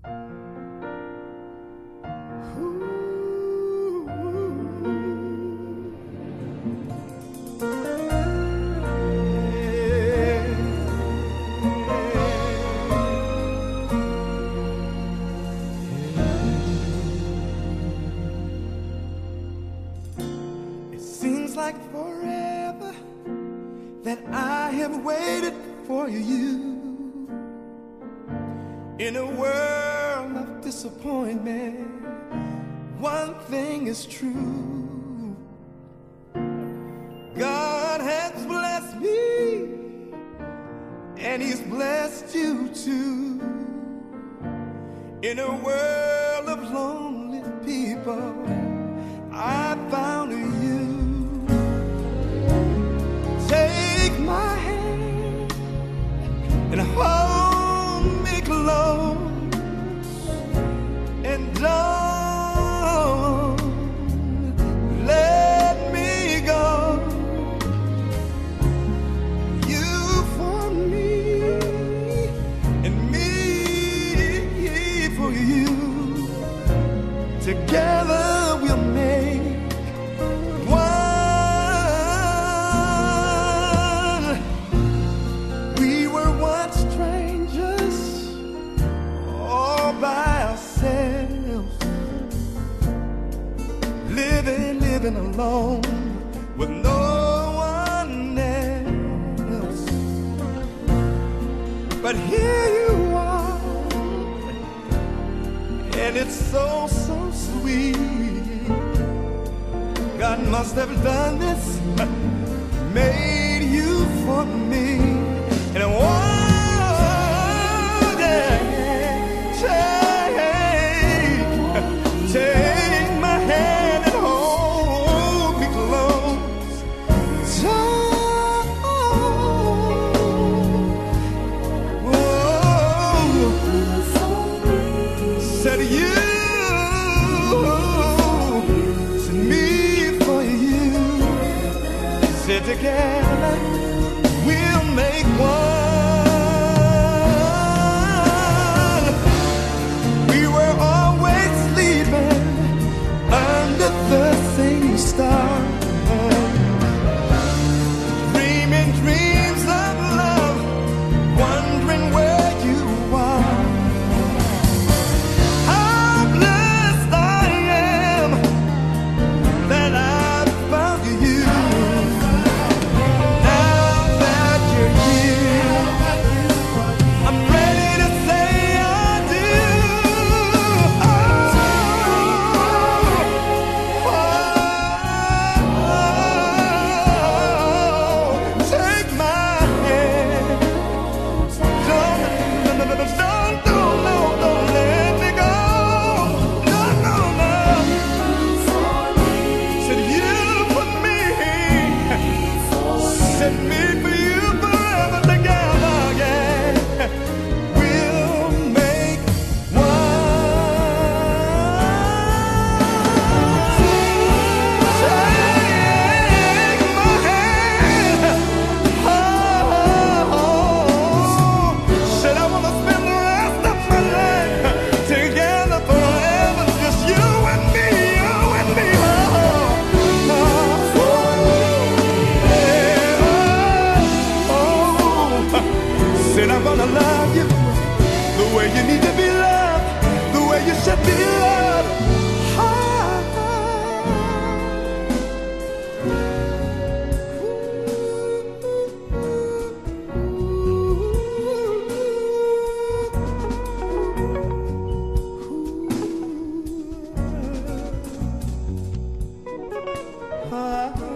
It seems like forever that I have waited for you. In a world of disappointment, one thing is true. God has blessed me, and He's blessed you too. In a world of lonely people, I found you. Take my hand and hold me close, and don't let me go. You for me and me for you. Together we'll make one. We were once strangers, all by ourselves, living alone with no one else. But here you are, and it's so sweet. God must have done this, made you for me. And one day, take my hand and hold me close. Said you. Together we'll make one. We were always sleeping under the same star, dreaming dreams of love, wondering where you are. How blessed I am that I found you. I'm gonna love you the way you need to be loved, the way you should be loved. Ah.